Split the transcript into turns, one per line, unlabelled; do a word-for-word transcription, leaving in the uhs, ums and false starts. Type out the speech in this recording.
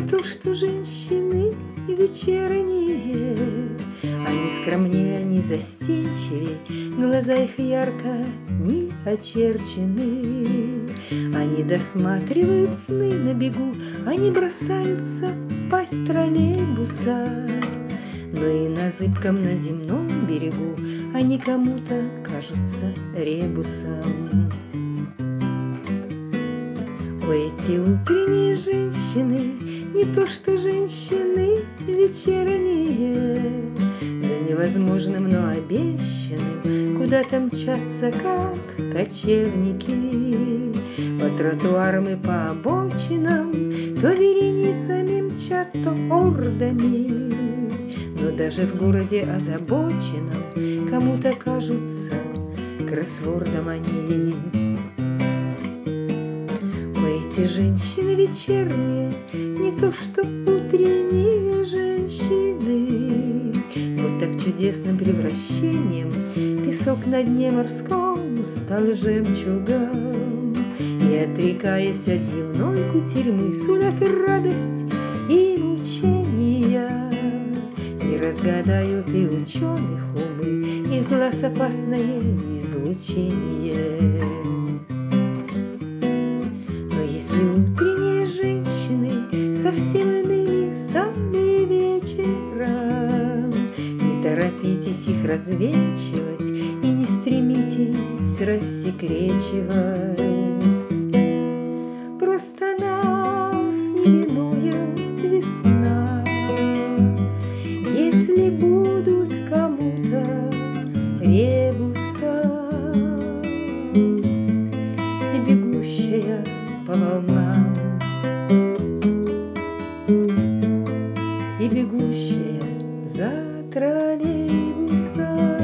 то что женщины вечерние. Они скромнее, они застенчивее, глаза их ярко не очерчены. Они досматривают сны на бегу, они бросаются в пасть троллейбуса. Но и на зыбком, на земном берегу они кому-то кажутся ребусом. Ой, эти утренние женщины, не то что женщины вечерние, за невозможным, но обещанным куда-то мчатся, как кочевники. По тротуарам и по обочинам то вереницами мчат, то ордами. Но даже в городе озабоченном кому-то кажутся кроссвордом они. Эти женщины вечерние, не то что утренние женщины. Вот так чудесным превращением песок на дне морском стал жемчугом. И, отрекаясь от дневной кутерьмы, сулят и радость, и мучения. Не разгадают и ученых умы, их глаз опасное излучение. Если утренние женщины совсем иными стали вечером, не торопитесь их развенчивать и не стремитесь рассекречивать. Просто нас не минует весна, если будут кому-то ребуса и бегущая по волнам, и бегущая за троллейбусом.